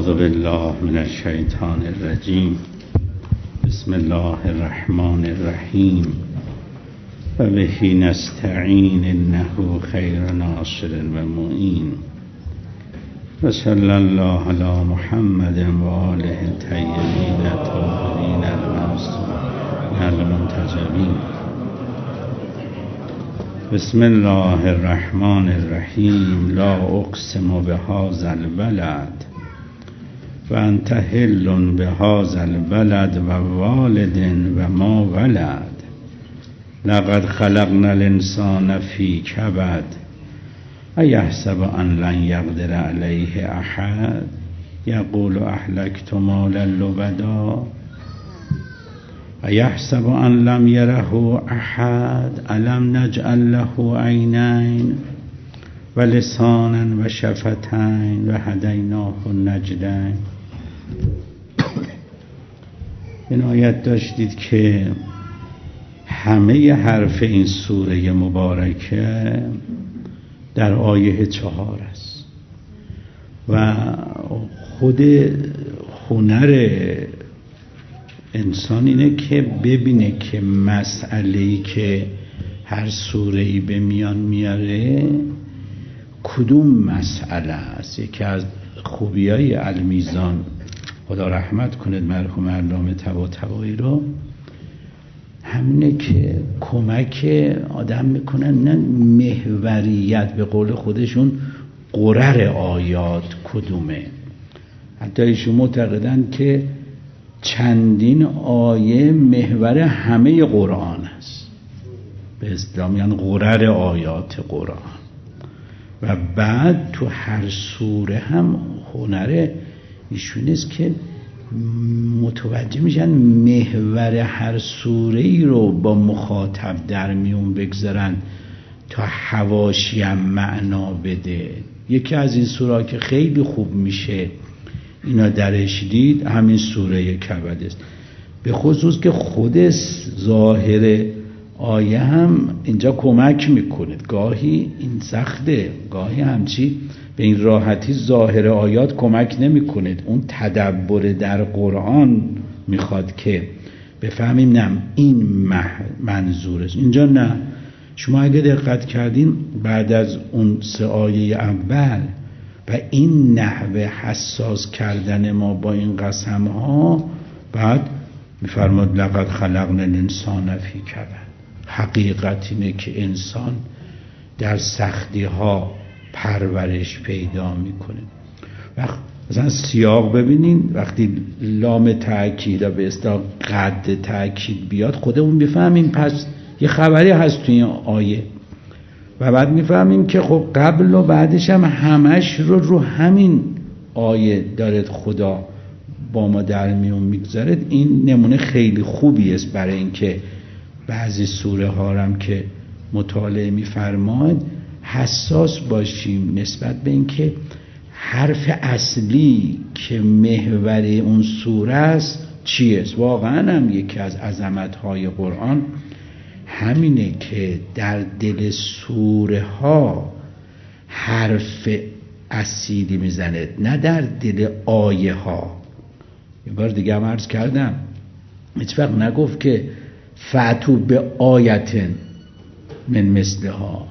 اعوذ بالله من الشیطان الرجیم. بسم الله الرحمن الرحیم. و به نستعین انه خیر ناصر و معین. و صلی الله علی محمد و آله الطیبین الطاهرین المنتجبین. بسم الله الرحمن الرحیم. لا اقسم بهذا البلد و انت حل بهذا البلد و والد و ما ولد. لقد خلقنا الانسان فی کبد ایحسب ان لن یقدر علیه احد یقول اهلکت مالا لبدا ایحسب ان لم یره احد الم نجعل له عینین و لسانا و شفتین و هدیناه النجدین. این آیت داشتید که همه حرف این سوره مبارکه در آیه 4 است و خود هنر انسان اینه که ببینه که مسئله‌ای که هر سوره‌ای به میان میاره کدوم مسئله است. یکی از خوبیای المیزان، خدا رحمت کنه مرحوم علامه طباطبایی رو، همینه که کمک آدم میکنن نه محوریت، به قول خودشون قرر آیات کدومه. حتی ایشون معتقدن که چندین آیه محور همه قرآن است، به اصطلاح میگن قرر آیات قرآن. و بعد تو هر سوره هم هنر ایشون است که متوجه میشن محور هر سوره ای رو با مخاطب در میون بگذارن تا حواشی هم معنا بده. یکی از این سوره که خیلی خوب میشه اینا درش دید همین سوره کبد است، به خصوص که خود ظاهر آیه هم اینجا کمک میکنه. گاهی این سخته، گاهی همچی به این راحتی ظاهر آیات کمک نمیکنه. اون تدبر در قرآن میخواد که بفهمیم نه این منظور است. اینجا نه. شما اگه دقت کردین بعد از اون 3 آیه اول و این نحوه حساس کردن ما با این قسم ها، بعد میفرماد لقد خلقنا الانسان فی کبد. حقیقت اینه که انسان در سختی ها پرورش پیدا میکنه. وقت مثلا سیاق ببینین، وقتی لام تأکید به اصطلاح قد تأکید بیاد خودمون بفهمیم پس یه خبری هست توی این آیه و بعد میفهمیم که خب قبل و بعدش هم همش رو همین آیه داره خدا با ما در میون میگذاره. این نمونه خیلی خوبی است برای اینکه بعضی سوره ها هم که مطالعه میفرماید حساس باشیم نسبت به اینکه حرف اصلی که محور اون سوره است چیه. واقعا هم یکی از عظمت‌های قرآن همینه که در دل سوره ها حرف اصیلی میزنه، نه در دل آیه ها. یه بار دیگه هم عرض کردم هیچ وقت نگفت که فاتو به آیتن من مثلها.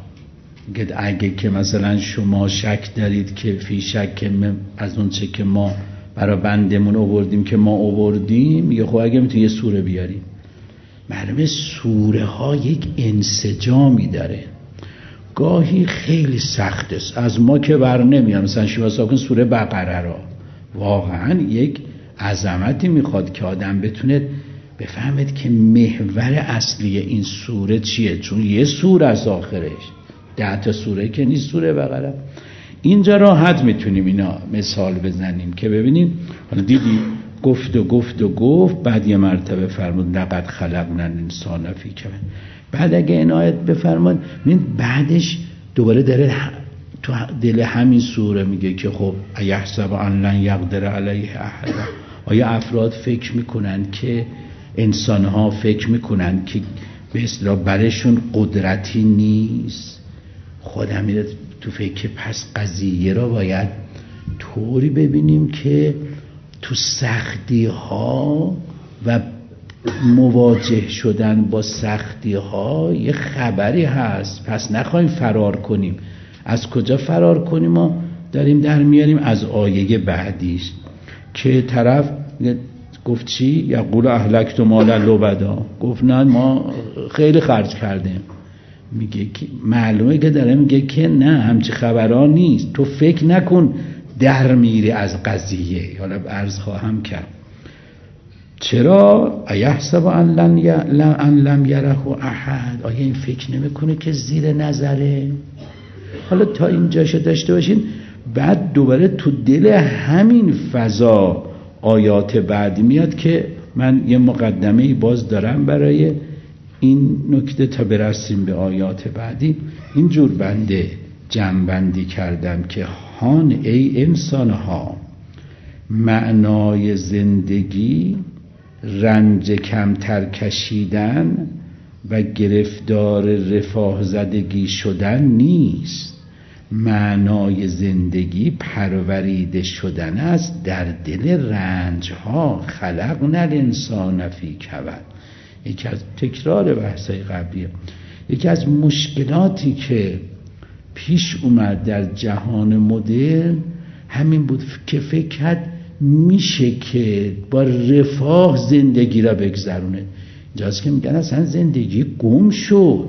اگه که مثلا شما شک دارید که فی شک از اون چه که ما برای بندمون آوردیم که ما آوردیم، یا خب اگه میتونی یه سوره بیاریم. معلومه سوره ها یک انسجامی داره. گاهی خیلی سخت است، از ما که بر نمیاد. مثلا شما ساکن سوره بقره را واقعا یک عظمتی میخواد که آدم بتونه بفهمید که محور اصلی این سوره چیه، چون یه سوره از آخرش 10 سوره که نیست سوره بقره. اینجا راحت میتونیم اینا مثال بزنیم که ببینیم. حالا دیدی گفت بعد یه مرتبه فرمود لقد خلقنا الانسان فی کبد. بعد اگه این آیت بفرماد بعدش دوباره داره تو دل همین سوره میگه که خب ایحسب ان لن یقدر علیه احد. آیا افراد فکر میکنن که انسانها فکر میکنن که به اصطلاح برشون قدرتی نیست؟ خودم میره تو فکر پس قضیه را باید طوری ببینیم که تو سختی ها و مواجه شدن با سختی ها یه خبری هست. پس نخواهیم فرار کنیم. از کجا فرار کنیم؟ ما داریم در میاریم از آیه بعدیش که طرف گفت چی؟ یقول اهلکت مالا لبدا، گفت نه ما خیلی خرج کردیم. میگه که معلومه که داره میگه که نه همچی خبران نیست، تو فکر نکن در میری از قضیه. حالا عرض خواهم کرد چرا ایحسب ان لم یره احد، آیا این فکر نمیکنه که زیر نظره؟ حالا تا اینجاشو داشته باشین، بعد دوباره تو دل همین فضا آیات بعدی میاد که من یه مقدمه باز دارم برای این نکته تا برسیم به آیات بعدی. اینجور بنده جمع‌بندی کردم که هان ای انسانها، معنای زندگی رنج کمتر کشیدن و گرفتار رفاه زدگی شدن نیست. معنای زندگی پروریده شدن است در دل رنج ها. خلقنا الانسان فی کبد. یکی از تکرار بحثای قبلیه، یکی از مشکلاتی که پیش اومد در جهان مدرن همین بود که فکر کرد میشه که با رفاه زندگی را بگذرونه. اینجاست که میگن اصلا زندگی گم شد،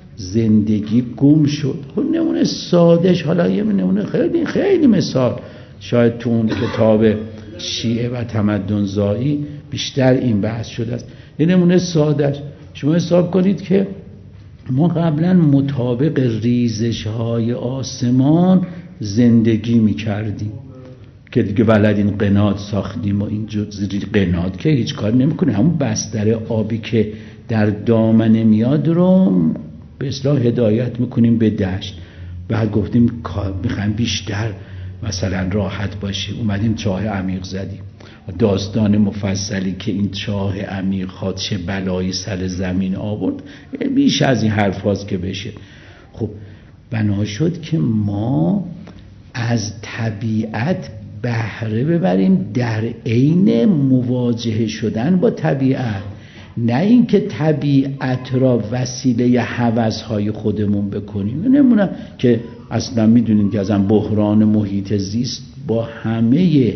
زندگی گم شد. نمونه سادش، حالا یه نمونه خیلی خیلی مثال شاید تو اون کتاب شیعه و تمدن زایی بیشتر این بحث شده است. یه نمونه سادش، شما حساب کنید که ما قبلا مطابق ریزش های آسمان زندگی میکردیم که دیگه بلدین قنات ساختیم و این جزری قنات که هیچ کار نمیکنه، همون بستر آبی که در دامنه میاد رو به اصطلاح هدایت میکنیم به دشت. بعد گفتیم میخوایم بیشتر مثلا راحت باشیم، اومدیم چاه عمیق زدیم. داستان مفصلی که این چاه عمیق ها چه بلایی سر زمین آورد بیش از این حرف هاست که بشه. خب بنا شد که ما از طبیعت بهره ببریم در عین مواجهه شدن با طبیعت، نه اینکه طبیعت را وسیله هوس‌های خودمون بکنیم. نمونه که اصلا میدونین که ازم بحران محیط زیست با همه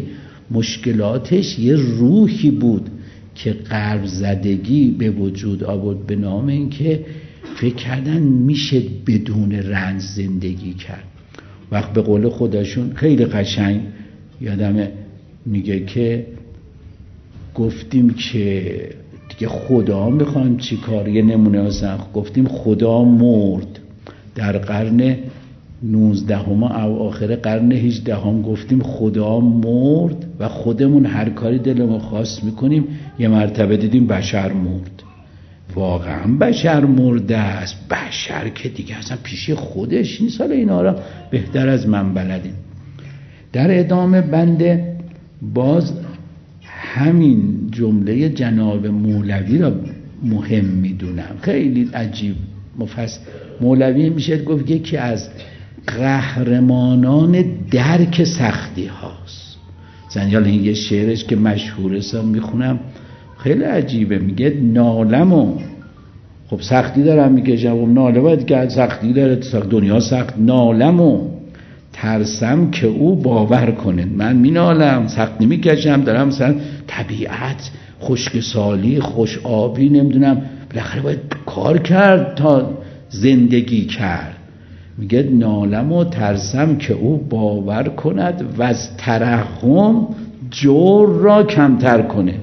مشکلاتش یه روحی بود که غرب زدگی به وجود آورد به نام این که فکر کردن میشه بدون رنج زندگی کرد. وقت به قول خودشون خیلی قشنگ یادمه میگه که گفتیم که دیگه خدا میخوایم چی کار. یه نمونه هستن، گفتیم خدا مرد در قرن 19 او آخر قرن 18 گفتیم خدا مرد و خودمون هر کاری دلمون خواست میکنیم. یه مرتبه دیدیم بشر مرد. واقعا بشر مرده است. بشر که دیگه اصلا پیش خودش نیست. حالا اینا را بهتر از من بلدیم. در ادامه بنده باز همین جمله جناب مولوی را مهم میدونم، خیلی عجیب مفصل. مولوی میشه گفت یکی از قهرمانان درک سختی هاست. زنیال این یه شعرش که مشهوره سا میخونم خیلی عجیبه، میگه نالمو، خب سختی دارم میکشم، ناله باید که سختی داره، دنیا سخت، نالمو ترسم که او باور کنه. من مینالم، سخت نمیکشم، دارم مثلا طبیعت خشک سالی خوش آبی نمیدونم بالاخره باید کار کرد تا زندگی کرد. میگه نالم و ترسم که او باور کند و از ترحم جور را کمتر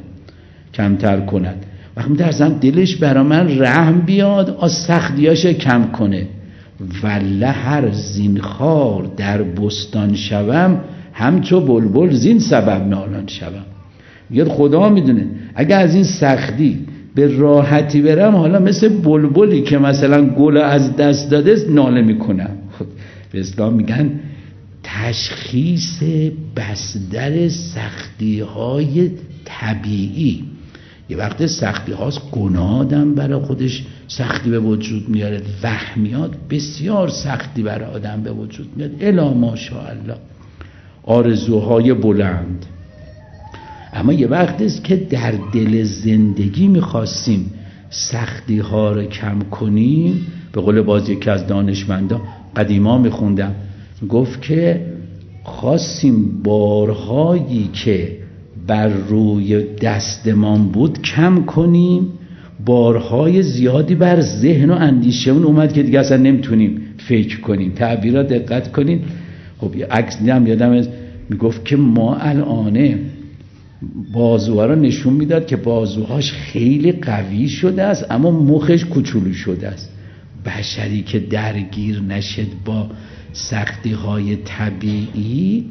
کند. وقتی میترسم دلش برا من رحم بیاد از سختیاش کم کنه. وله هر زینخوار در بستان شوم، همچو بلبل زین سبب نالان شوم. میگه خدا میدونه اگه از این سختی به راحتی برم، حالا مثل بلبلی که مثلا گل از دست داده ناله میکنم. به اسلام میگن تشخیص بصدر سختی های طبیعی. یه وقت سختی هاست گناه آدم برای خودش سختی به وجود میاره، وهمیات بسیار سختی برای آدم به وجود میاد الا ماشاءالله. آرزوهای بلند. اما یه وقت است که در دل زندگی میخواستیم سختی ها رو کم کنیم. به قول باز یکی از دانشمندان قدیما میخوندم، گفت که خواستیم بارهایی که بر روی دستمان بود کم کنیم، بارهای زیادی بر ذهن و اندیشمون اومد که دیگه اصلا نمیتونیم فکر کنیم. تعبیرات دقت کنین. خب یه عکس دیدم یادم میگفت که ما الان بازوها رو نشون میداد که بازوهاش خیلی قوی شده است اما مخش کوچولو شده است. بشری که درگیر نشد با سختی های طبیعی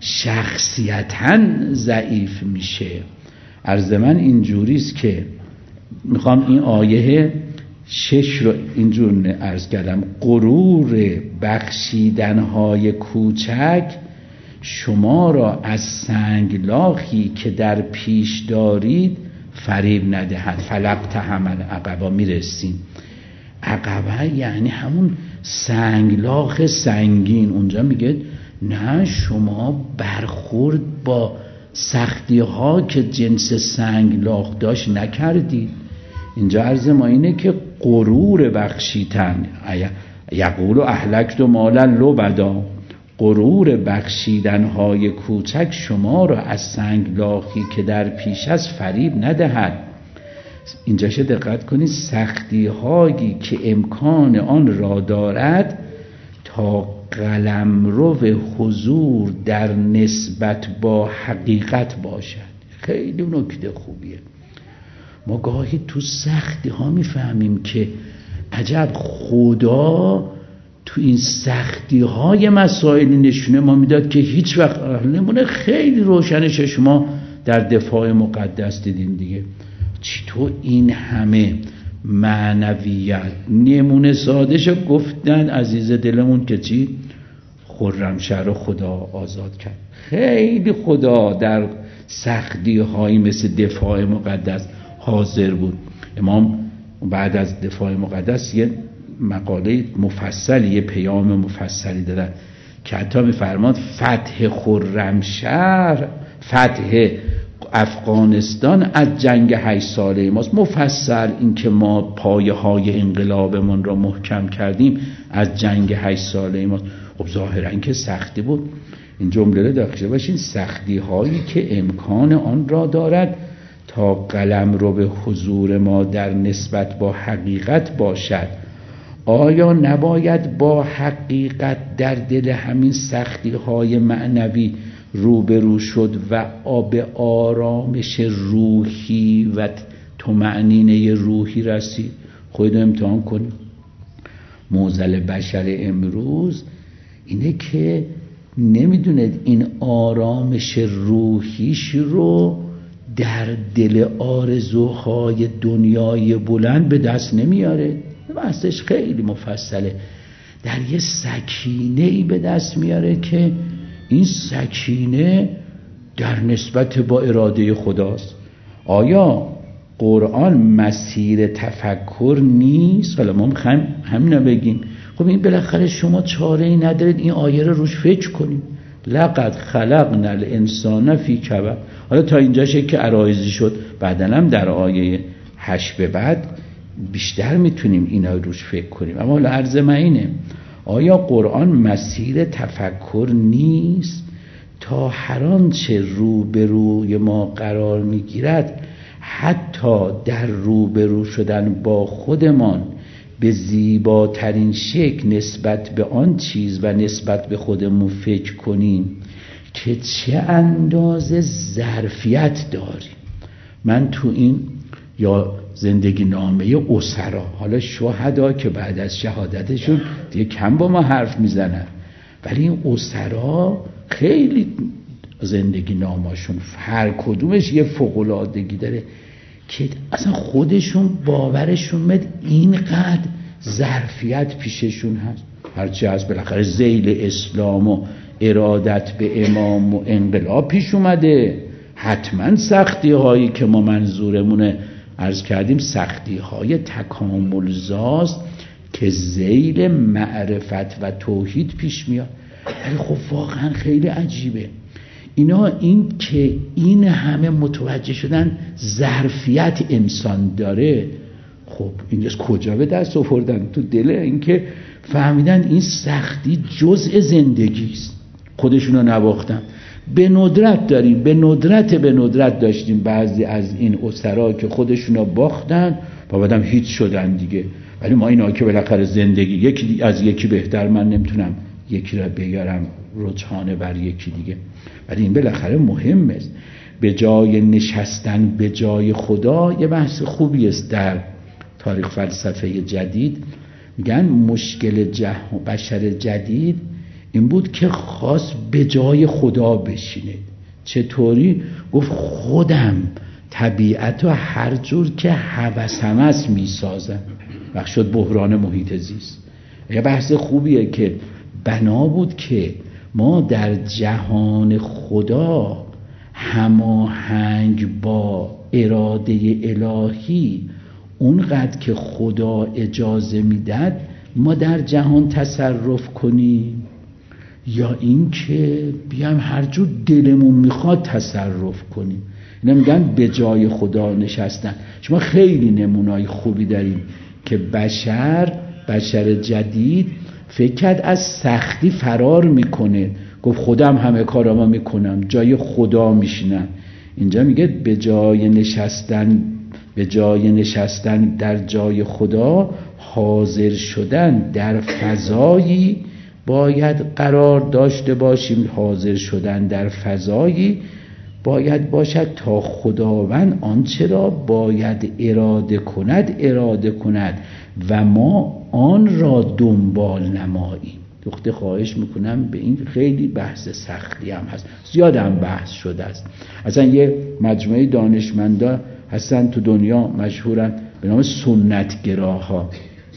شخصیتاً ضعیف میشه. عرض من اینجوریست که میخوام این آیه 6 رو اینجور عرض کردم: غرور بخشیدنهای کوچک شما را از سنگلاخی که در پیش دارید فریب ندهد. فلقتحم العقبه. میرسیم عقبه یعنی همون سنگلاخ سنگین. اونجا میگه نه شما برخورد با سختی ها که جنس سنگلاخ داشت نکردید. اینجا عرض ما اینه که غرور بخشیدن، یقول اهلکت مالا لبدا، غرور بخشیدنهای کوچک شما را از سنگلاخی که در پیش است فریب ندهد. اینجا شه دقت کنید، سختی هایی که امکان آن را دارد تا قلمرو حضور در نسبت با حقیقت باشد. خیلی نکته خوبیه. ما گاهی تو سختی ها میفهمیم که عجب خدا تو این سختی های مسائلی نشونه ما میداد که هیچ وقت نمونه. خیلی روشنشه شما در دفاع مقدس دیدین دیگه چطور این همه معنویت. نمونه سادهشو گفتن عزیز دلمون که چی؟ خرمشهر خدا آزاد کرد. خیلی خدا در سختی هایی مثل دفاع مقدس حاضر بود. امام بعد از دفاع مقدس یه مقاله مفصلی، یه پیام مفصلی دادن که حتی میفرماد فتح خرمشهر، فتح افغانستان از جنگ 8 ساله ماست. مفصل این که ما پایه های انقلابمون را محکم کردیم از جنگ 8 ساله ماست. خب ظاهرا که سختی بود. این جمله رو داشته باشین: سختی هایی که امکان آن را دارد تا قلم رو به حضور ما در نسبت با حقیقت باشد. آیا نباید با حقیقت در دل همین سختی های معنوی روبرو شد و به آرامش روحی و طمأنینه روحی رسید؟ خودتون امتحان کنید. معضل بشر امروز اینه که نمیدوند این آرامش روحیش رو در دل آرزوهای دنیای بلند به دست نمیاره. بحثش خیلی مفصله. در یه سکینه‌ای به دست میاره که این سکینه در نسبت با اراده خداست. آیا قرآن مسیر تفکر نیست؟ حالا ما میخوایم همین بگیم. خب این بالاخره شما چاره‌ای ندارید این آیه رو روش فکر کنید. لقد خلقنا الانسان فی کبد. حالا تا اینجاشه که عرایضی شد، بعداً هم در آیه 8 به بعد بیشتر میتونیم اینا روش فکر کنیم. اما حالا عرض من اینه: آیا قرآن مسیر تفکر نیست تا هر آنچه روبروی ما قرار میگیرد حتی در روبرو شدن با خودمان به زیباترین شکل نسبت به آن چیز و نسبت به خودمون فکر کنیم که چه اندازه ظرفیت داریم؟ من تو این یا زندگی نامه اسرا، حالا شهدا که بعد از شهادتشون دیگه کم با ما حرف میزنن، ولی این اسرا خیلی زندگی نامه‌شون هر کدومش یه فوق‌العادگی داره که اصلا خودشون باورشون میاد اینقدر ظرفیت پیششون هست. هرچی از بالاخره ذیل اسلام و ارادت به امام و انقلاب پیش اومده، حتما سختی هایی که ما منظورمونه عرض کردیم سختی های تکامل زاست که ذیل معرفت و توحید پیش میاد. ولی خب واقعا خیلی عجیبه اینا، این که این همه متوجه شدن ظرفیت انسان داره. خب این از کجا به دست آوردن؟ تو دل این که فهمیدن این سختی جزء زندگی است، خودشونو نباختن. به ندرت داریم، به ندرت داشتیم بعضی از این اسرا که خودشونو باختن و بعدم هیچ شدن دیگه. ولی ما اینا که بالاخره زندگی یکی از یکی بهتر، من نمیتونم یکی را بیارم رجحانه بر یکی دیگه، ولی این بالاخره مهم است. به جای نشستن به جای خدا یه بحث خوبی است در تاریخ فلسفه جدید. میگن مشکل بشر جدید این بود که خواست به جای خدا بشینه. چطوری؟ گفت خودم طبیعت رو هر جور که هوسم است میسازم. وقت شد بحران محیط زیست. یه بحث خوبیه که بنا بود که ما در جهان خدا هماهنگ با اراده الهی اونقدر که خدا اجازه میداد ما در جهان تصرف کنیم، یا این که بیایم هر جور دلمون میخواد تصرف کنیم. اینا میگن به جای خدا نشستن. شما خیلی نمونای خوبی داریم که بشر جدید فکر کرد از سختی فرار میکنه، گفت خودم همه کارامو میکنم، جای خدا میشینم. اینجا میگه به جای نشستن در جای خدا حاضر شدن در فضایی باید قرار داشته باشیم. حاضر شدن در فضایی باید باشد تا خداوند آنچه را باید اراده کند و ما آن را دنبال نماییم. دختر خواهش میکنم، به این خیلی بحث سختی هم هست، زیاد هم بحث شده است. اصلا یه مجموعه دانشمندا هستن تو دنیا مشهورن به نام سنتگراها.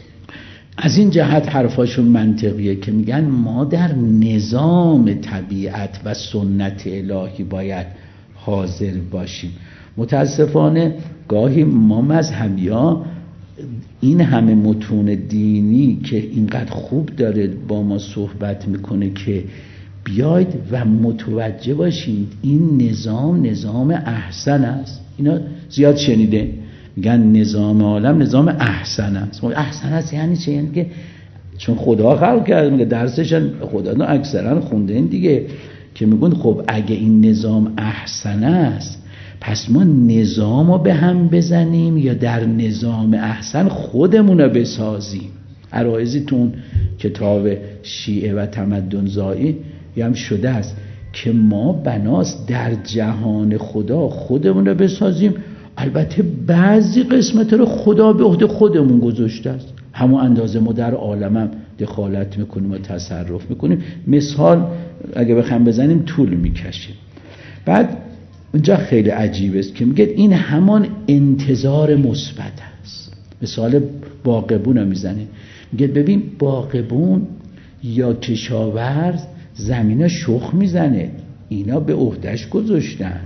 از این جهت حرفاشون منطقیه که میگن ما در نظام طبیعت و سنت الهی باید حاضر باشیم. متاسفانه گاهی ما مذهبی‌ها این همه متون دینی که اینقدر خوب داره با ما صحبت میکنه که بیاید و متوجه باشید این نظام احسن است. اینا زیاد شنیده میگن نظام عالم نظام احسن است. احسن است یعنی چه؟ یعنی که چون خدا خلق کرده، میگه درسش خدا اکثرا خونده این دیگه، که میگن خب اگه این نظام احسن است پس ما نظام رو به هم بزنیم یا در نظام احسن خودمون رو بسازیم. عرایزیتون کتاب شیعه و تمدن زایی هم شده است که ما بناست در جهان خدا خودمون رو بسازیم. البته بعضی قسمت رو خدا به عهده خودمون گذاشته است، همون اندازه ما در عالم هم دخالت میکنیم و تصرف میکنیم. مثال اگه بخوام بزنیم طول میکشه. بعد اونجا خیلی عجیب است که میگه این همان انتظار مثبت است. مثال باغبون رو میزنه، میگه ببین باغبون یا کشاورز زمین شخم میزنه، اینا به عهدهش گذاشتن،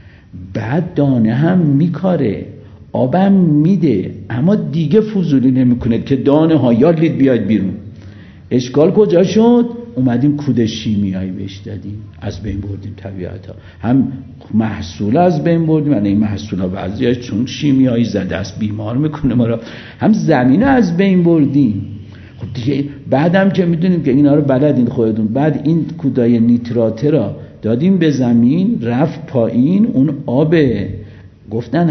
بعد دانه هم میکاره، آبم میده، اما دیگه فضولی نمیکنه که دانه ها یادید بیاید بیرون. اشکال کجا شد؟ اومدیم کود شیمیایی بهش دادیم، از بین بردیم طبیعت ها. هم محصول از بین بردیم، یعنی این محصول ها بعضیش چون شیمیایی زده است بیمار میکنه ما را، هم زمین از بین بردیم. خب دیگه بعدم که میدونیم که اینا رو بلدین خودتون، بعد این کودای نیتراته را دادیم به زمین، رفت پایین، اون آب گفتن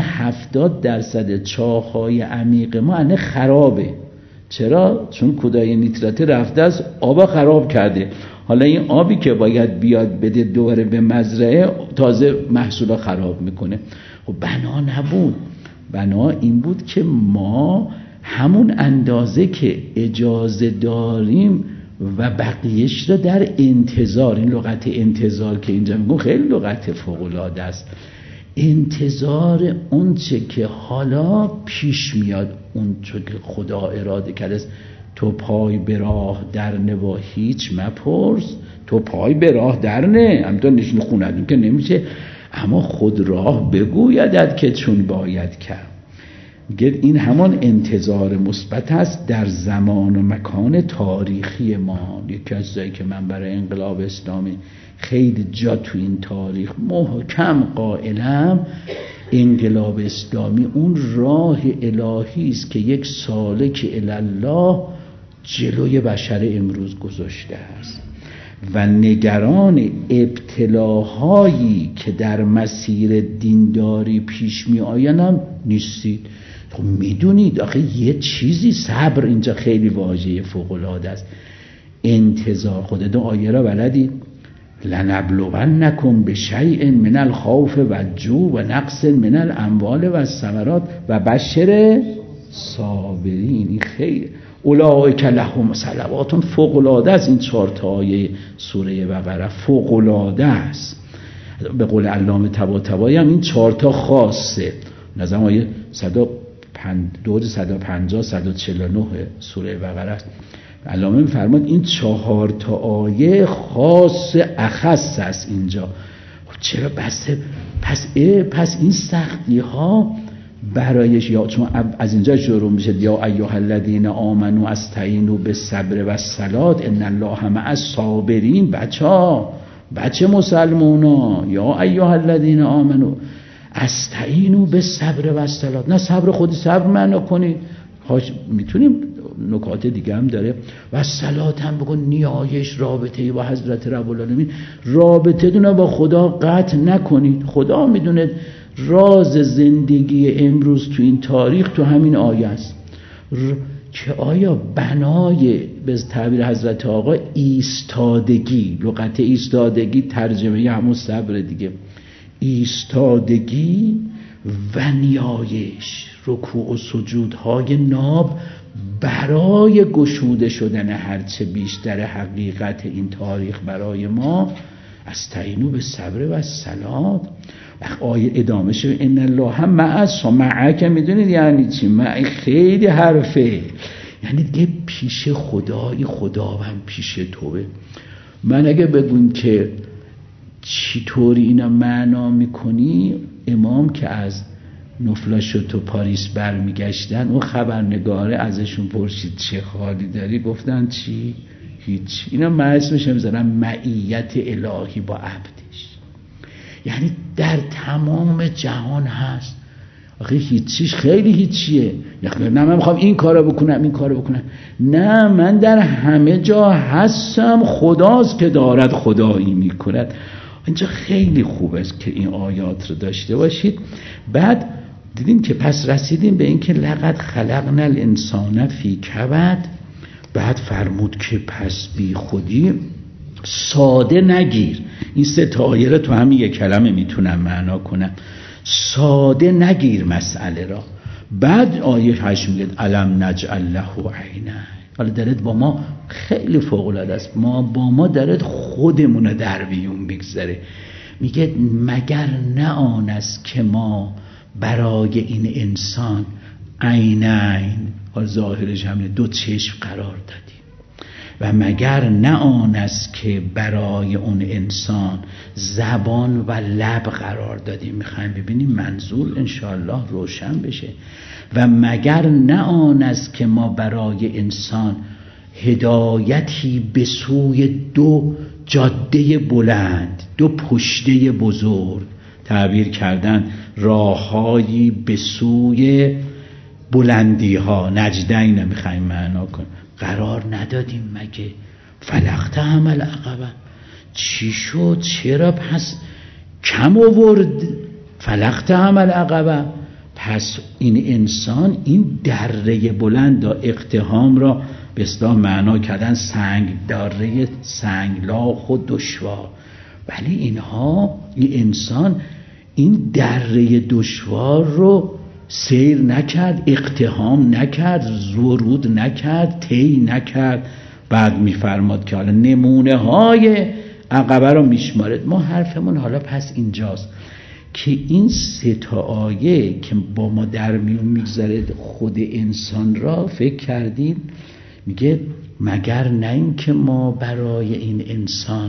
70% چاه‌های عمیق ما الان خرابه. چرا؟ چون کودای نیتراته رفته از آب خراب کرده. حالا این آبی که باید بیاد بده دوباره به مزرعه تازه محصولا خراب میکنه. خب بنا نبود، بنا این بود که ما همون اندازه که اجازه داریم و بقیهش را در انتظار، این لغت انتظار که اینجا میگم خیلی لغت فوق‌العاده است، انتظار اون چه که حالا پیش میاد، اون چه که خدا اراده کرده است. تو پای به راه درنه و هیچ مپرس، تو پای به راه درنه، همینطور نشین خوندیم که نمیشه، اما خود راه بگویدت که چون باید کرد. میگه این همان انتظار مثبت است در زمان و مکان تاریخی ما. یکی از جایی که من برای انقلاب اسلامی خیلی جا تو این تاریخ محکم قائلم، انقلاب اسلامی اون راه الهی است که یک سالک الله جلوی بشر امروز گذاشته است و نگران ابتلاهایی که در مسیر دینداری پیش می آینم نیستید. خب میدونید آخه یه چیزی، صبر اینجا خیلی واژه فوق‌العاده است. انتظار، خودتون آیه را بلدید، لنبلونکم بشیء من الخوف والجوع و نقص من الاموال والثمرات و بشر صابرین. این خیلی اولئک لهم صلوات، فوق‌العاده است. این 4 تا آیه سوره بقره فوق‌العاده است. به قول علامه طباطبایی هم این 4 تا خاصه. نظرم آیه 150 149 سوره بقره است. علامه می‌فرماد این 4 تا آیه خاص اخص است اینجا. چرا پس این سختی ها برایش، یا چون از اینجا شروع میشه یا ایها الذین آمنوا استعینوا بالصبر والصلاة ان الله مع الصابرین. بچه مسلمونا، یا ایها الذین آمنوا استعینوا بالصبر والصلاة، نه صبر خودی صبر معنا کنید، میتونیم نکات دیگه هم داره، و صلات هم بکن، نیایش رابطه با حضرت رب العالمین، رابطه دونه با خدا قطع نکنید. خدا میدونه راز زندگی امروز تو این تاریخ تو همین آیه است که آیا بنای به تعبیر حضرت آقا ایستادگی، لغت ایستادگی ترجمه همون صبر دیگه، ایستادگی و نیایش، رکوع و سجودهای ناب برای گشوده شدن هرچه بیشتر حقیقت این تاریخ برای ما، استعینوا بالصبر والصلاة. آیه ادامه شد ان الله مع که میدونید یعنی چی؟ مع خیلی حرفه، یعنی دیگه پیش خدای خداوند پیش توه. من اگه بگون که چطوری اینا معنا میکنی، امام که از نفلاشو تو پاریس برمیگشتن، اون خبرنگاره ازشون پرسید چه حالی داری؟ گفتن چی؟ هیچ. اینا اسمش میذارن معیت الهی با عبدش، یعنی در تمام جهان هست. آخه هیچیش خیلی هیچیه، نه من میخوام این کارو بکنم این کارو بکنم، نه من در همه جا هستم، خداست که دارد خدایی میکند. اینجا خیلی خوب است که این آیات رو داشته باشید. بعد دیدیم که پس رسیدیم به این که لقد خلقنا الانسان فی کبد. بعد فرمود که پس بی خودی ساده نگیر. این 3 تا آیه رو تو همین یک کلمه میتونم معنا کنم، ساده نگیر مسئله را. بعد آیه 8 میگه الم نجعل له عینین. حالا درت با ما خیلی فوق العاده است، با ما درت خودمون رو در بیون میگذره. میگه مگر نه آن است که ما برای این انسان عینین، حال ظاهرش همینه، 2 چشم قرار دادیم، و مگر نه آن است که برای اون انسان زبان و لب قرار دادیم. میخوایم ببینیم منظور انشاءالله روشن بشه. و مگر نه آن است که ما برای انسان هدایتی به سوی 2 جاده بلند، 2 پشته بزرگ تعبیر کردن، راههایی به سوی بلندی ها، نجدین نمیخوایم معنا کن، قرار ندادیم؟ مگه فلقتهم العقبه، چی شد؟ چرا پس کم آورد؟ فلقتهم العقبه، پس این انسان این دره بلند اقتحام را به اصطلاح معنا کردن سنگ دره، سنگلاخ و دشوار. ولی این انسان این دره دشوار رو سیر نکرد، اقتحام نکرد، ورود نکرد، طی نکرد. بعد میفرماد که حالا نمونه های عقبه رو میشمارد. ما حرفمون حالا پس اینجاست که این 3 تا آیه که با ما در میون میگذاره خود انسان را فکر کردید؟ میگه مگر نه این که ما برای این انسان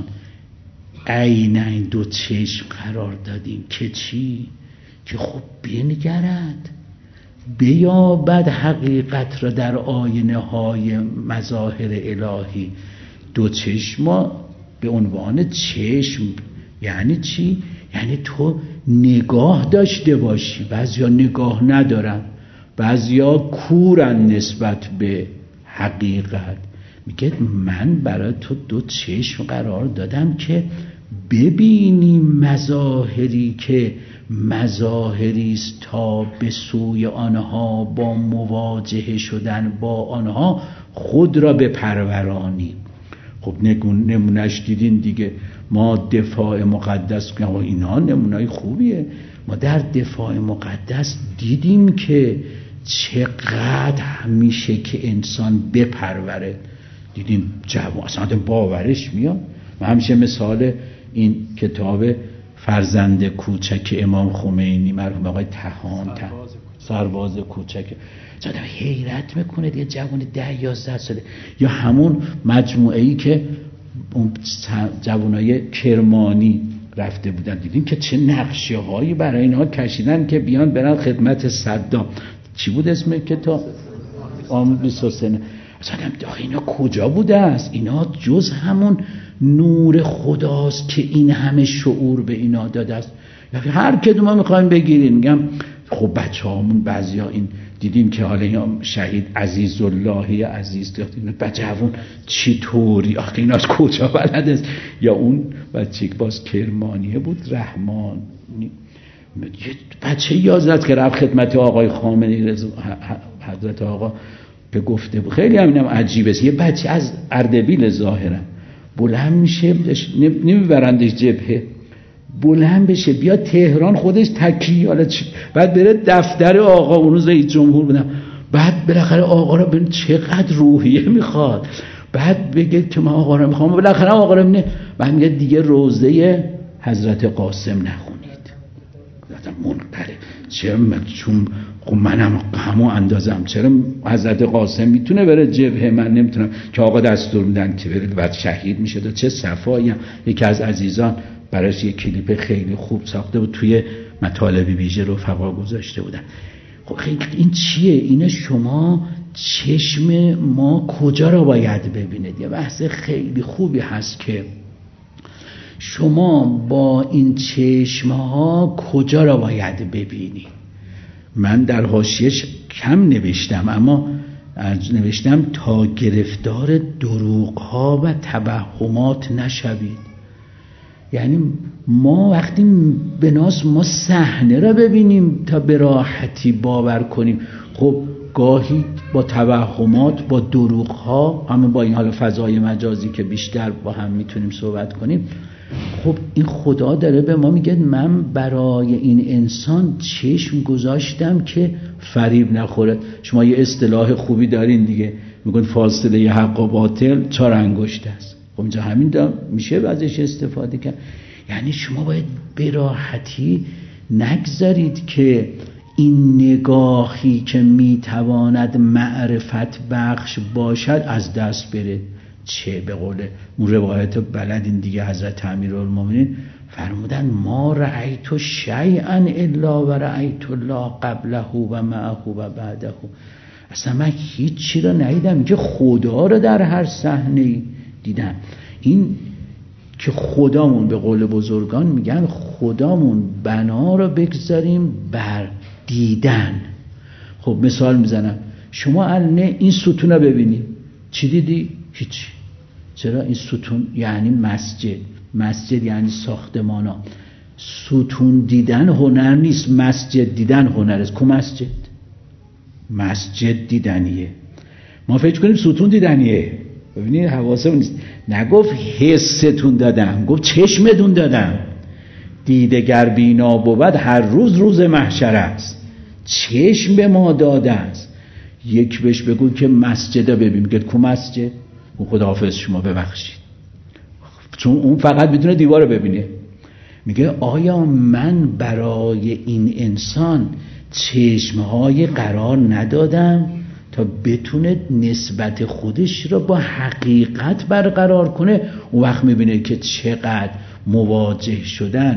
عینین 2 چشم قرار دادیم که چی؟ که خب بنگرد، بیابد حقیقت را در آینه های مظاهر الهی. دو چشم به عنوان چشم یعنی چی؟ یعنی تو نگاه داشته باشی. بعضیا نگاه ندارن، بعضیا کورن نسبت به حقیقت. میگه من برای تو دو چشم قرار دادم که ببینی مظاهری که مظاهریست تا به سوی آنها با مواجهه شدن با آنها خود را بپرورانی. خب نمونهش دیدین دیگه. ما دفاع مقدس، اینا نمونه‌ای خوبیه. ما در دفاع مقدس دیدیم که چقدر میشه که انسان بپروره. دیدیم اصلا باورش میاد. و همیشه مثال این کتاب فرزند کوچک امام خمینی مرحوم آقای طحان، سرباز کوچک، آدم حیرت میکنه دیگه، جوان 10-11 ساله. یا همون مجموعه‌ای که اون جوانای کرمانی رفته بودن، دیدیم که چه نقشه هایی برای اینها کشیدن که بیان برن خدمت صدام. چی بود اسم کتاب؟ آمون 23. اصلا اینا کجا بوده است؟ اینا جز همون نور خداست که این همه شعور به اینا داده است. یا هر کدوم ما میخوایم بگیریم. میگم خب بچه‌هامون بعضیا این دیدیم که حالا یا شهید عزیز الله عزیز بچه‌مون چطوری آخه این از کجا بلد است؟ یا اون بچه باز کرمانیه بود رحمان، بچه 11 که رفت خدمت آقای خامنه‌ای حضرت آقا که گفته بود. خیلی همینم عجیبه. یه بچه از اردبیل ظاهرا بلند میشه، نمیبرندش جبهه، بلند بشه بیا تهران خودش تکی، حالا بعد بره دفتر آقا، اون روز رئیس جمهور بودم، بعد بالاخره آقا رو ببین چقدر روحیه میخواد، بعد بگه که من آقا رو میخوام، بالاخره آقا رو ببینه، بعد میگه دیگه روضه حضرت قاسم نخونید. گفتم منقره چون خب منم همون اندازم، چرا حضرت قاسم میتونه بره جبهه من نمیتونم که آقا دستور میدن که بره بعد شهید میشه؟ دا چه صفایی. یکی از عزیزان براش یک کلیپ خیلی خوب ساخته بود، توی مطالب ویژه رفقا گذاشته بودن. خب این چیه؟ اینه شما چشم ما کجا را باید ببینید. یه بحث خیلی خوبی هست که شما با این چشمها کجا را باید ببینید. من در حاشیه‌اش کم نوشتم، اما نوشتم تا گرفتار دروغ‌ها و توهمات نشوید. یعنی ما وقتی به ناس ما صحنه را ببینیم تا به راحتی باور کنیم. خب گاهی با توهمات، با دروغ‌ها، اما با این حال فضای مجازی که بیشتر با هم میتونیم صحبت کنیم. خب این خدا داره به ما میگه من برای این انسان چشم گذاشتم که فریب نخوره. شما یه اصطلاح خوبی دارین دیگه، میگن فاصله حق و باطل 4 انگشت است. خب اینجا همین میشه ازش استفاده کرد. یعنی شما باید به راحتی نگذارید که این نگاهی که میتواند معرفت بخش باشد از دست بره. چه به قول اون روایت بلدین دیگه، حضرت امیرالمومنین فرمودن ما رأیت شیئا الا و رأیت الله قبله و معه و بعده. اصلا من هیچی رو ندیدم که خدا رو در هر صحنه‌ای دیدم. این که خدامون به قول بزرگان میگن خدامون بنا رو بگذاریم بر دیدن. خب مثال میزنم، شما الان این ستون رو ببینی، چی دیدی؟ هیچ. چرا؟ این ستون یعنی مسجد یعنی ساختمان ها. ستون دیدن هنر نیست، مسجد دیدن هنر است. کو مسجد دیدنیه. ما فکر کنیم ستون دیدنیه. ببینید حواسمون نیست. نگفت حستون دادم، گفت چشمتون دادم. دیدگر بینا بود هر روز محشر است. چشم به ما داده است. یک بهش بگو که مسجد ببین، میگه کو مسجد؟ خداحافظ شما ببخشید، چون اون فقط میتونه دیوار رو ببینه. میگه آیا من برای این انسان چشمهای قرار ندادم تا بتونه نسبت خودش رو با حقیقت برقرار کنه؟ اون وقت میبینه که چقدر مواجه شدن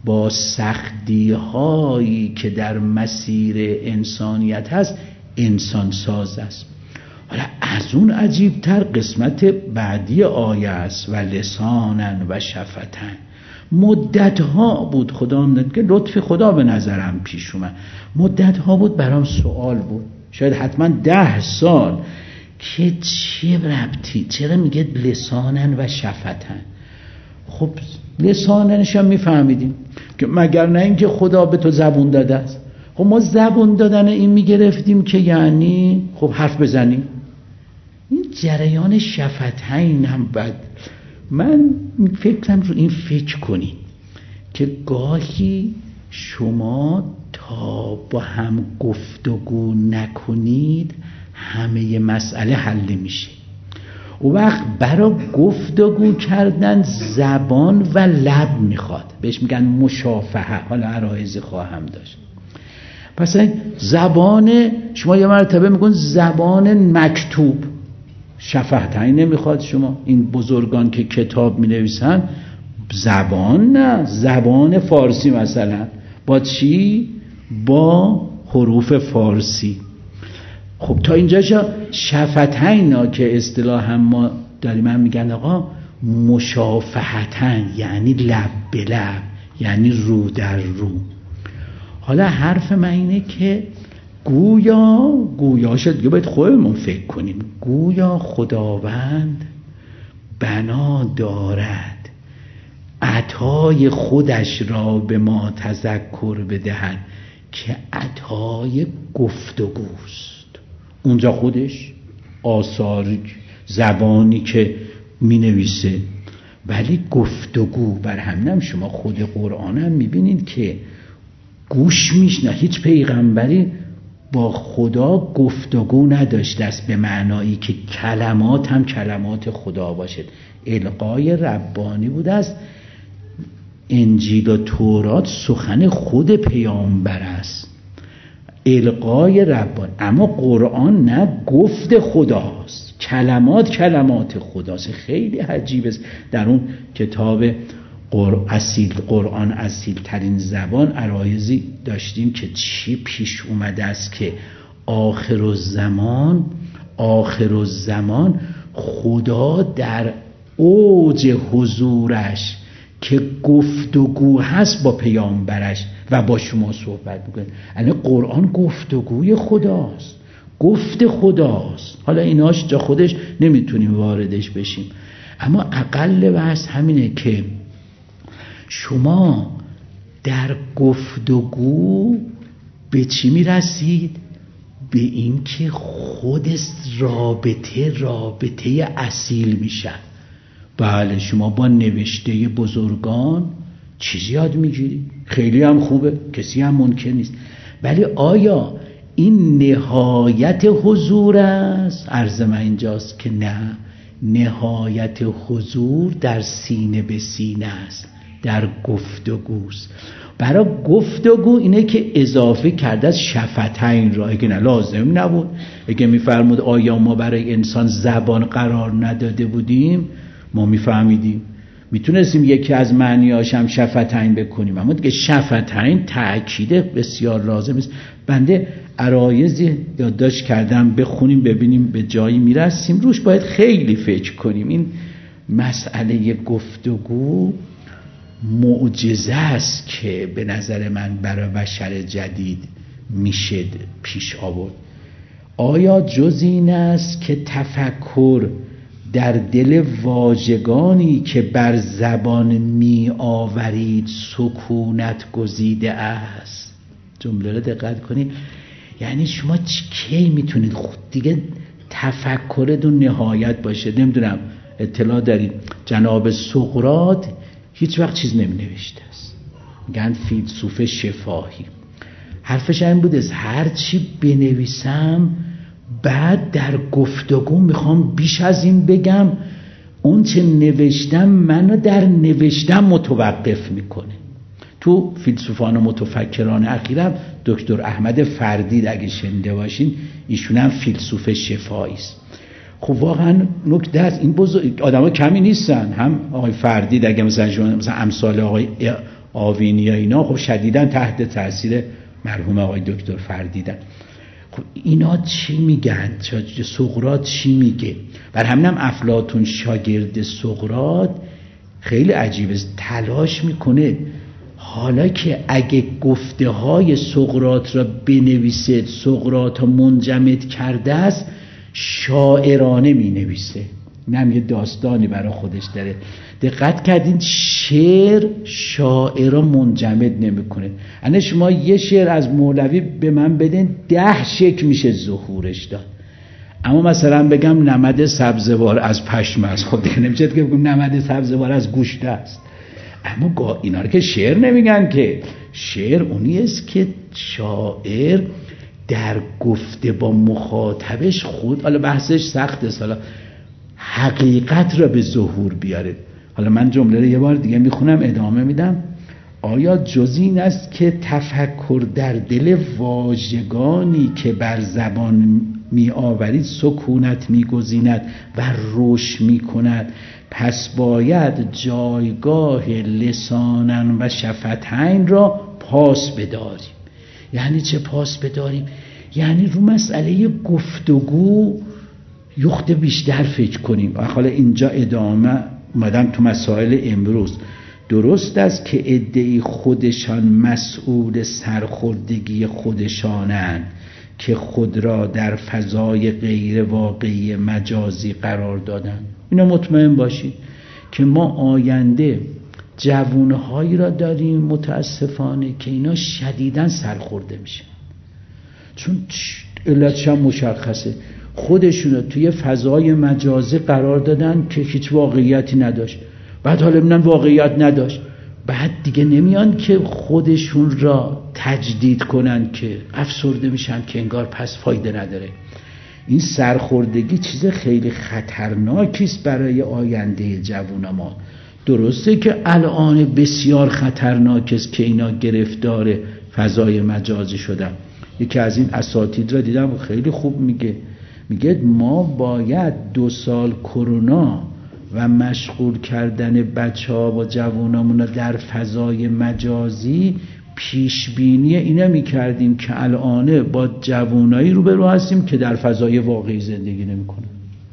با سختی هایی که در مسیر انسانیت هست انسان ساز است. حالا از اون عجیبتر قسمت بعدی آیه است و لسانن و شفتن. مدت ها بود، خدا میداد که لطف خدا به نظرم پیش اومد، مدت ها بود برام سوال بود، شاید حتما 10 سال، که چه ربطی، چرا میگه لسانن و شفتن؟ خب لساننش هم میفهمیدیم که مگر نه اینکه خدا به تو زبون داده است. خب ما زبون دادن این میگرفتیم که یعنی خب حرف بزنیم. این جریان شفتین هم بد. من فکرم رو این فکر کنید که گاهی شما تا با هم گفتگو نکنید همه مسئله حل میشه. و وقت برای گفتگو کردن زبان و لب میخواد، بهش میگن مشافهه. حالا عرایض خواهم داشت. پس زبان شما یه مرتبه میگن زبان مکتوب، شفهتین نمیخواد. شما این بزرگان که کتاب مینویسن زبان، نه زبان فارسی مثلا با چی؟ با حروف فارسی. خب تا اینجا شفتین که اصطلاحا ما داریم هم میگن آقا مشافهتن، یعنی لب به لب، یعنی رو در رو. حالا حرف من اینه که گویا شد دیگه باید خودمون فکر کنیم، گویا خداوند بنا دارد عطای خودش را به ما تذکر بدهد که عطای گفتگوست. اونجا خودش آثار زبانی که می نویسه، ولی گفتگو. بر همینم شما خود قرآن هم می بینید که گوش میشنه. هیچ پیغمبری با خدا گفتگو نداشته است به معنایی که کلمات هم کلمات خدا باشد. القای ربانی بود است. انجیل و تورات سخن خود پیامبر است، القای ربانی. اما قرآن نه، گفت خداست، کلمات خداست. خیلی عجیب است. در اون کتاب قرآن اصیل ترین زبان عرایضی داشتیم که چی پیش اومده است که آخر الزمان خدا در اوج حضورش که گفتگو هست با پیامبرش و با شما صحبت میکنه. یعنی قرآن گفتگوی خداست، گفت خداست. حالا ایناش جا خودش نمیتونیم واردش بشیم، اما اقل بحث همینه که شما در گفتگو به چی میرسید؟ به این که خود رابطه اصیل میشه. بله شما با نوشته بزرگان چیزی یاد میگیری، خیلی هم خوبه، کسی هم منکر نیست، ولی آیا این نهایت حضور است؟ عرض من اینجاست که نه، نهایت حضور در سینه به سینه است، در گفتگوست. برای گفتگو اینه که اضافه کرده از شفتین را، اگه نه لازم نبود. اگه میفرمود آیا ما برای انسان زبان قرار نداده بودیم، ما میفهمیدیم، میتونستیم یکی از معنیاش هم شفتین بکنیم، اما دیگه شفتین تأکید بسیار لازم است. بنده عرایضی یادداشت کردم، بخونیم ببینیم به جایی میرسیم. روش باید خیلی فکر کنیم. این مسئله گفتگو معجزه است که به نظر من برای بشر جدید میشه پیش آورد. آیا جز این است که تفکر در دل واژگانی که بر زبان می آورید سکونت گزیده است؟ جمله رو دقت کنید. یعنی شما کی میتونید خود دیگه تفکرتون نهایت باشه؟ نمیدونم اطلاع دارید جناب سقراط هیچ وقت چیز نمی نوشته است، میگن فیلسوف شفاهی. حرفش این بود است هر چی بنویسم بعد در گفتگو میخوام بیش از این بگم، اون چه نوشتم منو در نوشتم متوقف میکنه. تو فیلسوفان و متفکران اخیرم دکتر احمد فردید اگه شنیده باشین، ایشون هم فیلسوف شفاهی است. خب واقعا نکته است، این بزرگ آدم‌ها کمی نیستن. هم آقای فردید اگه مثلا امثال آقای آوینی یا اینا خب شدیداً تحت تاثیر مرحوم آقای دکتر فردیدن. خب اینا چی میگن؟ سقراط چی میگه؟ بر همینم افلاطون شاگرد سقراط خیلی عجیبه، تلاش میکنه حالا که اگه گفته های سقراط را بنویسه، سقراط را منجمد کرده است، شاعرانه می نویسه. این هم یه داستانی برای خودش داره. دقت کردین شعر شاعر را منجمد نمی کنه. انا شما یه شعر از مولوی به من بدین 10 شکل میشه ظهورش داد. اما مثلا بگم نمد سبزوار از پشم است، خب دیگه نمیشه که بگم نمد سبزوار از گوشت است. اما اینا رو که شعر نمیگن، که شعر اونی است که شاعر در گفته با مخاطبش خود، حالا بحثش سخته، حالا حقیقت را به ظهور بیاره. حالا من جمله رو یه بار دیگه میخونم ادامه میدم. آیا جز این است که تفکر در دل واژگانی که بر زبان می آورید سکونت می گزیند و روش می کند، پس باید جایگاه لسانن و شفتین را پاس بداریم. یعنی چه پاس بداریم؟ یعنی رو مسئله گفتگو یخت بیشتر فکر کنیم. حالا اینجا ادامه اومدم تو مسائل امروز. درست است که عده‌ای خودشان مسئول سرخوردگی خودشانند که خود را در فضای غیر واقعی مجازی قرار دادن. اینا مطمئن باشید که ما آینده جوانهایی را داریم متاسفانه که اینا شدیداً سرخورده میشن، چون علتش هم مشخصه، خودشون رو توی فضای مجازی قرار دادن که هیچ واقعیتی نداشت. بعد حالا میبینن واقعیت نداشت، بعد دیگه نمیان که خودشون را تجدید کنن که افسرده میشن که انگار پس فایده نداره. این سرخوردگی چیز خیلی خطرناکی است برای آینده جوان ما. درسته که الان بسیار خطرناک است که اینا گرفتار فضای مجازی شدن. یکی از این اساتید را دیدم خیلی خوب میگه ما باید 2 سال کرونا و مشغول کردن بچه‌ها و جوانامون در فضای مجازی پیشبینی اینا میکردیم که الان با جوانایی روبرو هستیم که در فضای واقعی زندگی نمیکنن.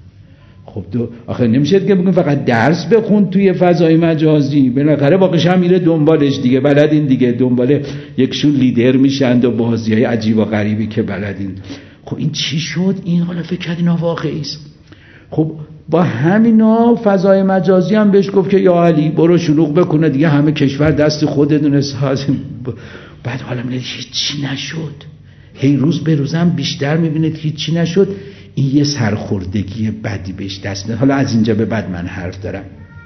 خب آخه نمیشه که بگیم فقط درس بخون توی فضای مجازی، بالاخره واقعش هم میره دنبالش دیگه، بلدین دیگه، دنبال یکشون لیدر میشن و بازیای عجیب و غریبی که بلدین. خب این چی شد؟ این حالا فکر کردین واقعی است. خب با همینا فضای مجازی هم بهش گفت که یا علی برو شلوغ بکنه دیگه، همه کشور دست خودتونه ساز. بعد حالا میبینید هیچی نشد، هی روز به روز هم بیشتر میبینید هیچی نشد. این یه سرخوردگی بدی بهش دست میاد. حالا از اینجا به بعد من حرف دارم.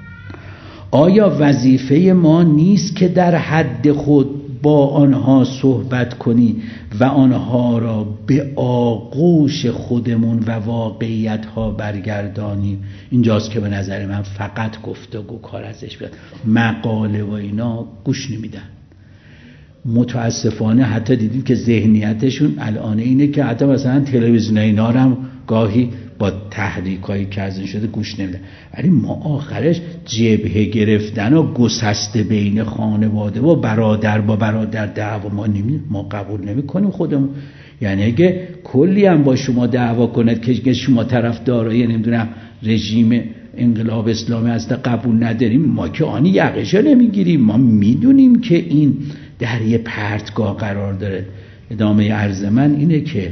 آیا وظیفه ما نیست که در حد خود با آنها صحبت کنی و آنها را به آغوش خودمون و واقعیت ها برگردانیم؟ اینجاست که به نظر من فقط گفتگو کار ازش بیاد، مقاله و اینا گوش نمیدن. متاسفانه حتی دیدید که ذهنیتشون الان اینه که حتی مثلا تلویزیون اینا هم گاهی با تحریکایی که ازش شده گوش نمیدن. ولی ما آخرش جبهه گرفتن و گسسته بین خانواده و برادر با برادر دعوا ما قبول نمی کنیم خودمون. یعنی اگه کلی هم با شما دعوا کند که شما طرفدارای نمیدونم رژیم انقلاب اسلامی هست قبول نداریم، ما که آنی یقشه نمیگیریم، ما میدونیم که این در یه پرتگاه قرار داره. ادامه عرض من اینه که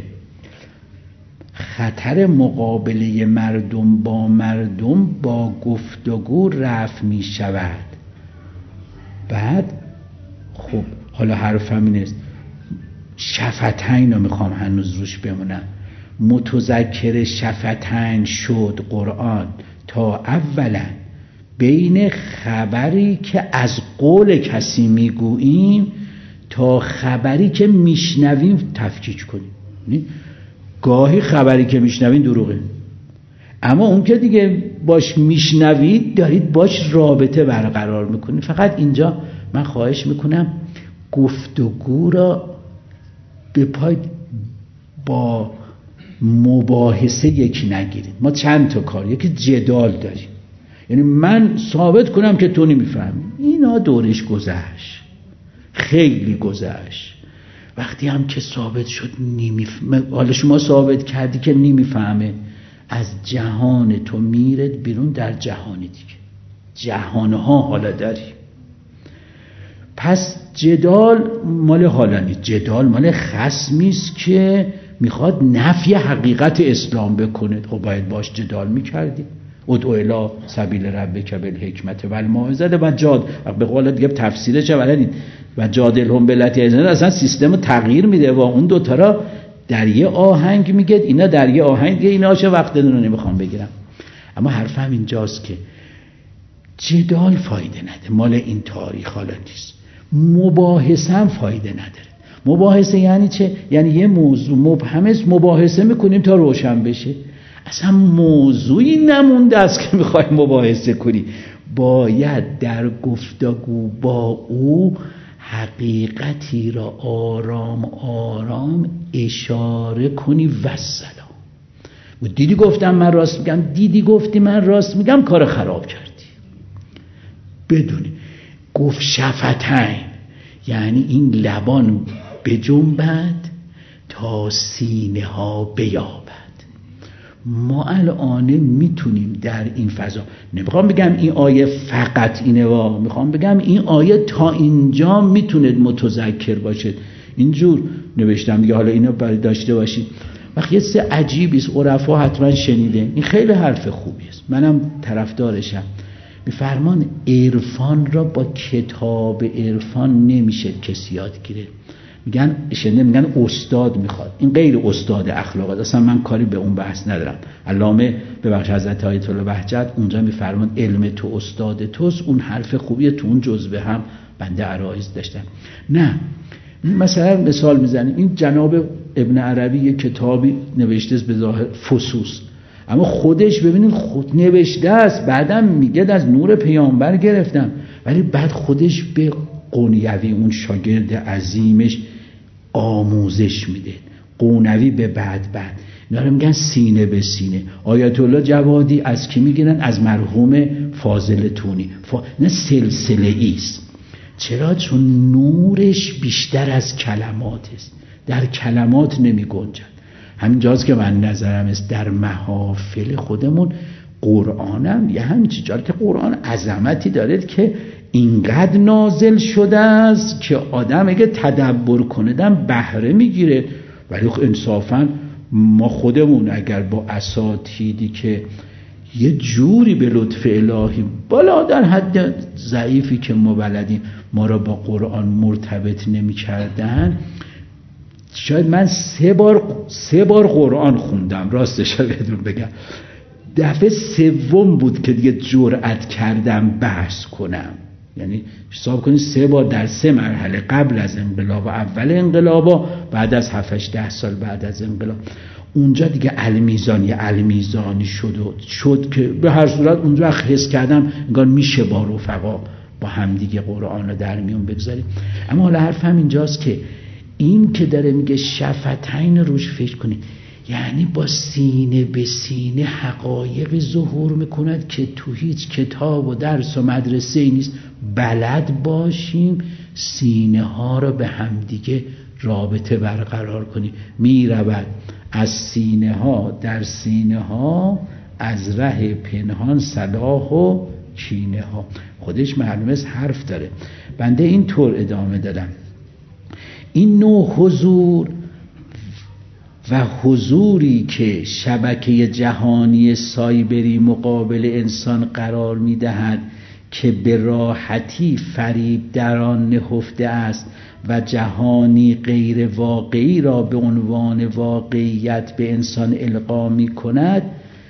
خطر مقابله مردم با مردم با گفتگو رفع می شود. بعد خب حالا حرفم این است، شفتین رو میخوام هنوز روش بمونم. متذکر شفتین شد قرآن تا اولا بین خبری که از قول کسی میگوییم تا خبری که میشنویم تفکیک کنیم. گاهی خبری که میشنوید دروغه، اما اون که دیگه باش میشنوید دارید باش رابطه برقرار میکنید. فقط اینجا من خواهش میکنم گفتگو را به پای با مباحثه یکی نگیرید. ما چند تا کار، یکی جدال داریم، یعنی من ثابت کنم که تو نمیفهمی، اینا دورش گذشت. خیلی گذشت. وقتی هم که ثابت شد حالا شما ثابت کردی که نمیفهمه، از جهان تو میره بیرون در جهان دیگه، جهانها حالا داری. پس جدال مال حالا نیست، جدال مال خصمیست که میخواد نفی حقیقت اسلام بکنه. خب باید باش جدال میکردی. ادعو الی سبیل ربک بالحکمت والموعظه الجاد، به قول دیگه تفسیرش بلدید و جادلهم بالتی اصلا سیستم تغییر میده و اون دوتا را در یه آهنگ میگه، اینا در یه آهنگ دیگه، اینا چه وقت رو نمیخوام بگیرم. اما حرفم اینجاست که جدال فایده نده، مال این تاریخ حالا نیست. مباحثه هم فایده نداره. مباحثه یعنی چه؟ یعنی یه موضوع مبهم است، مباحثه میکنیم تا روشن بشه. اصلا موضوعی نمونده است که میخوای مباحثه کنی. باید در گفتگو با او حقیقتی را آرام آرام اشاره کنی و سلام. و دیدی گفتم من راست میگم، دیدی گفتی من راست میگم، کار خراب کردی. بدونی گفت شفتین یعنی این لبان بجنبد تا سینه ها بیابد. ما الان میتونیم در این فضا، نمیخوام بگم این آیه فقط اینه، میخوام بگم این آیه تا اینجا میتونه متذکر باشه. اینجور نوشتم دیگه، حالا اینو برای داشته باشید. وقتی یه عجیبی است، عرفا حتما شنیده، این خیلی حرف خوبی است، منم طرفدارشم. میفرمان عرفان را با کتاب عرفان نمیشه کسی یاد گیره. میگن استاد میخواد. این غیر استاد اخلاقات، اصلا من کاری به اون بحث ندارم. علامه ببخش حضرت آیت الله بهجت اونجا میفرمان علم تو استاد توست. اون حرف خوبیه، تو اون جزوه هم بنده عرایض داشتم. نه مثلا مثال میزنیم، این جناب ابن عربی یک کتابی نوشته است به ظاهر فصوص، اما خودش ببینید خود نوشته است، بعدم میگه از نور پیامبر گرفتم، ولی بعد خودش به قونیوی اون شاگرد عظیمش آموزش میده. قونوی به بعد اینا رو میگن سینه به سینه. آیت الله جوادی از کی میگیرن؟ از مرحوم فاضل تونی. نه سلسله ایست. چرا؟ چون نورش بیشتر از کلمات است، در کلمات نمی گنجد. همینجاست که من نظرم است در محافل خودمون قرآنم یه همچی جایی که قرآن عظمتی دارد که اینقدر نازل شده است که آدم اگه تدبر کنه دم بهره میگیره. ولی انصافا ما خودمون اگر با اساتیدی که یه جوری به لطف الهی بالا در حد ضعیفی که ما بلدیم ما را با قرآن مرتبط نمی کردن، شاید من سه بار قرآن خوندم، راستش رو بدون بگم. دفعه سوم بود که دیگه جرأت کردم بحث کنم. یعنی حساب کنید 3 بار در 3 مرحله، قبل از انقلاب و اول انقلاب و بعد از 7-10 سال بعد از انقلاب. اونجا دیگه المیزانی شد که به هر صورت اونجا حس کردم انگار میشه با رفقا با هم دیگه قرآن رو در میون بگذاریم. اما حالا حرفم اینجاست که این که داره میگه شفتین روش فکر کنید، یعنی با سینه به سینه حقایق ظهور میکند که تو هیچ کتاب و درس و مدرسه ای نیست. بلد باشیم سینه ها رو به هم دیگه رابطه برقرار کنیم. میرود از سینه ها در سینه ها، از ره پنهان صلاح و کینه ها. خودش معلومه حرف داره. بنده این طور ادامه دادم. این نوع حضور و حضوری که شبکه جهانی سایبری مقابل انسان قرار می‌دهد که به راحتی فریب در آن نهفته است و جهانی غیر واقعی را به عنوان واقعیت به انسان القا می‌کند،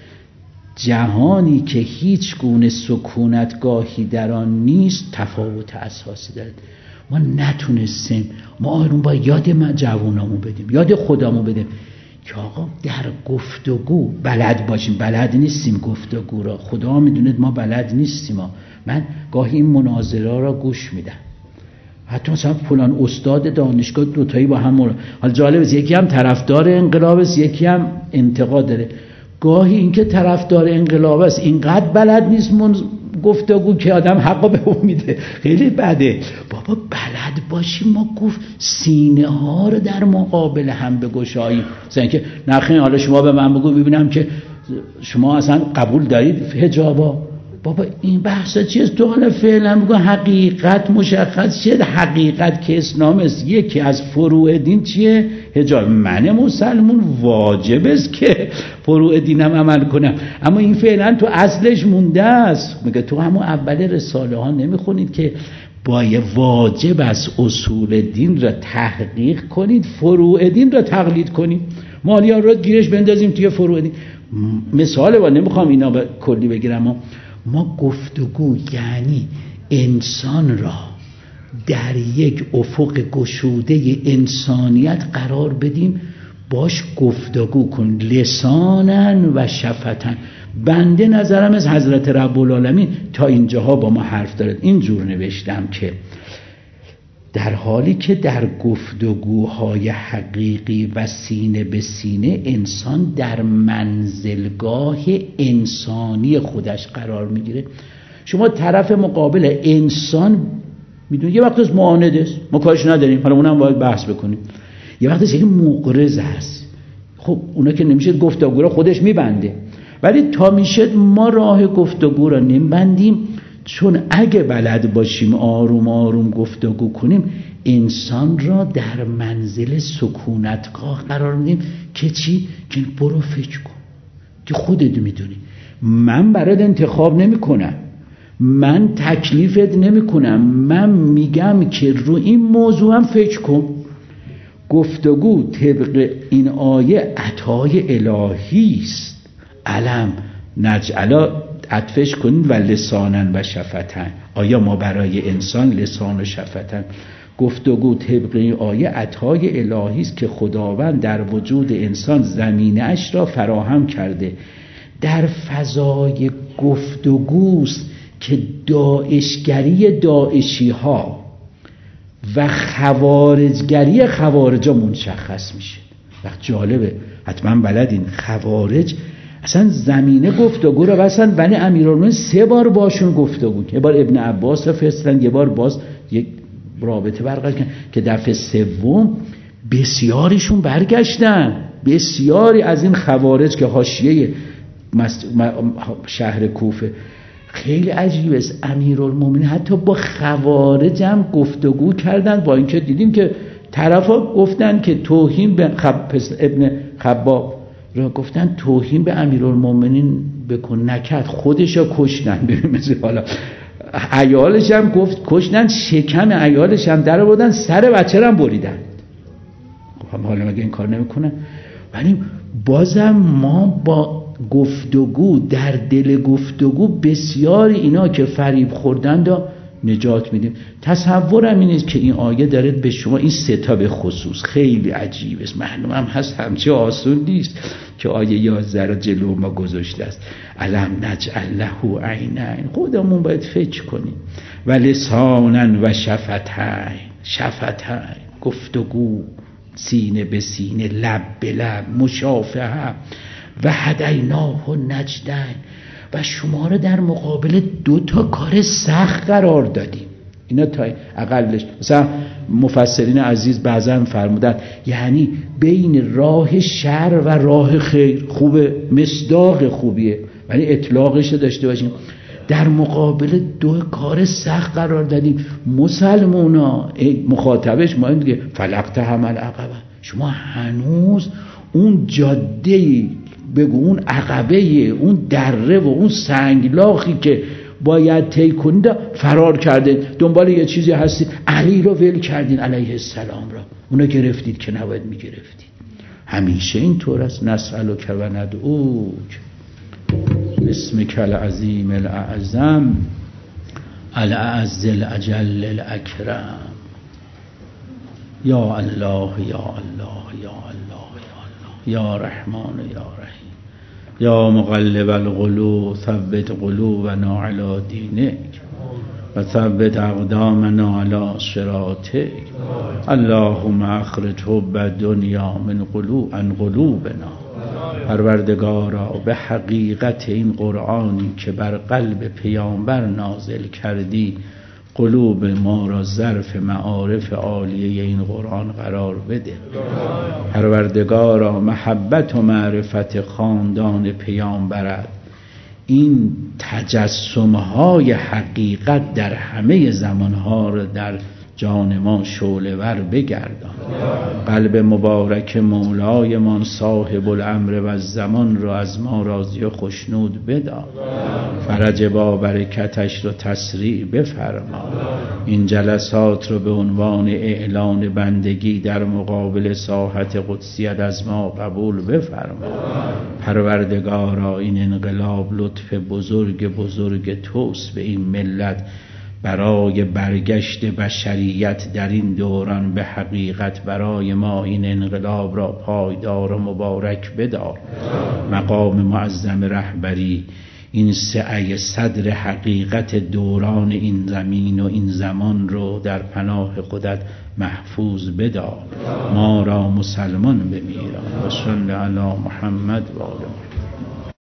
جهانی که هیچ گونه سکونتگاهی در آن نیست، تفاوت اساسی دارد. ما نتونستیم، ما آروم با یاد جوانامون بدیم، یاد خودمون بدیم که آقا در گفتگو بلد باشیم. بلد نیستیم گفتگو را، خدا میدونه ما بلد نیستیم. من گاهی این مناظره را گوش میدم، حتی مثلا فلان استاد دانشگاه دوتایی با هم حال جالب است، یکی هم طرفدار انقلاب است یکی هم انتقاد داره. گاهی این که طرفدار انقلاب است اینقدر بلد نیست گفتگو که آدم حقا به اون میده خیلی بده. بابا بلد باشیم ما گفت سینه ها رو در مقابل هم بگشاییم. مثلا که نخیر حالا شما به من بگو ببینم که شما اصلا قبول دارید حجابا. بابا این بحثا چیه؟ تو حالا فعلا بگو حقیقت مشخص چیه. حقیقت که اسلام است یکی از فروع دین چیه؟ حجاب. من مسلمون واجب است که فروع دینم عمل کنم، اما این فعلا تو اصلش مونده است. میگه تو همون اول رساله ها نمیخونید که باید واجب است اصول دین را تحقیق کنید، فروع دین را تقلید کنید. مالیا رو گیرش بندازیم توی فروع دین. مثاله با نمیخوام اینا به کلی بگیرم. ما گفتگو یعنی انسان را در یک افق گشوده انسانیت قرار بدیم، باش گفتگو کن لسانن و شفتن. بنده نظرم از حضرت رب العالمین تا اینجاها با ما حرف دارد. اینجور نوشتم که در حالی که در گفتگوهای حقیقی و سینه به سینه انسان در منزلگاه انسانی خودش قرار میگیره، شما طرف مقابل انسان میدونید یه وقت از معاند است، ما کارش نداریم، حالا اونم باید بحث بکنیم. یه وقت از مغرض هست، خب اونا که نمیشه گفتگو را خودش میبنده، ولی تا میشه ما راه گفتگو را نمیبندیم، چون اگه بلد باشیم آروم آروم گفتگو کنیم انسان را در منزل سکونتگاه قرار میدیم که چی؟ که برو فکر کن که خودت میدونی، من برات انتخاب نمی کنم، من تکلیفت نمی کنم، من میگم که رو این موضوع هم فکر کن. گفتگو طبق این آیه عطای الهی است. علم نجعلا عطفش کنید و لسانن و شفتن. آیا ما برای انسان لسان و شفتن؟ گفتگو طبق این آیه عطای الهی است که خداوند در وجود انسان زمینه اش را فراهم کرده. در فضای گفتگوست که داعشگری داعشی ها و خوارجگری خوارجا مشخص میشه. وقت جالبه، حتما بلدین خوارج اصلا زمینه گفتگو رو بسن، ولی امیرالمومنین 3 بار باشون گفتگو، یه بار ابن عباس رو فرستادن، یه بار باز یک رابطه برقرار کردن که دفعه 3 بسیاریشون برگشتن. بسیاری از این خوارج که حاشیه شهر کوفه، خیلی عجیبه است، امیرالمومنین حتی با خوارج هم گفتگو کردن، با اینکه دیدیم که طرفا گفتن که توهین به ابن خباب را گفتن توهین به امیرالمومنین بکن نکرد، خودش را کشتن. ببین مثل حالا عیالش هم گفت کشتن، شکم عیالش هم در آوردن، سر بچه را هم بریدن. خب حالا مگه این کار نمیکنن؟ ولی بازم ما با گفتگو در دل گفتگو بسیاری اینا که فریب خوردن دا نجات میدیم. تصورم این است که این آیه داره به شما این 3 به خصوص خیلی عجیب است، معلومم هست همچه آسون نیست که آیه 11 را جلو ما گذاشته است. الم نجعل له عینین، خودمون باید فکر کنیم. و لسانن و شفتین، شفتین گفتگو سینه به سینه، لب به لب، مشافهه. و هدیناه النجدین، و شما رو در مقابل 2 کار سخت قرار دادیم. اینا تا اقلش، مثلا مفسرین عزیز بعضا فرمودن یعنی بین راه شر و راه خیر. خوبه، مصداق خوبیه، ولی اطلاقش داشته باشیم. در مقابل 2 کار سخت قرار دادیم. مسلمونا مخاطبش ما دیگه فلقتهم العقبه، شما هنوز اون جاده، بگو اون عقبه، اون دره و اون سنگلاخی که باید طی کنید فرار کردین، دنبال یه چیزی هستید. علی رو ول کردین علیه السلام را، اونو گرفتید که نباید میگرفتید. همیشه این طور است. نسألک و ندعوک باسمک العظیم الاعظم الاعز الاجل الاکرم. یا الله یا الله یا الله یا الله یا رحمان یا رحیم یا مقلب القلوب ثبت قلوبنا علی دینک و ثبت اقدامنا علی صراطک. اللهم اخرج حب الدنیا من قلوبنا پروردگارا به حقیقت این قرآنی که بر قلب پیامبر نازل کردی قلوب ما را ظرف معارف عالیه این قرآن قرار بده. پروردگارا محبت و معرفت خاندان پیامبرت این تجسمهای حقیقت در همه زمانها را در جان ما شعله ور بگردان. قلب مبارک مولایمان صاحب الامر و الزمان را از ما راضی و خشنود بدار. فرج با برکتش را تسریع بفرما. این جلسات را به عنوان اعلان بندگی در مقابل ساحت قدسیت از ما قبول بفرما. پروردگارا این انقلاب لطف بزرگ توست به این ملت برای برگشت بشریت در این دوران به حقیقت. برای ما این انقلاب را پایدار و مبارک بدار. مقام معظم رهبری این سعی صدر حقیقت دوران این زمین و این زمان رو در پناه خودت محفوظ بدار. ما را مسلمان بمیران. و صلی علی محمد و آل محمد.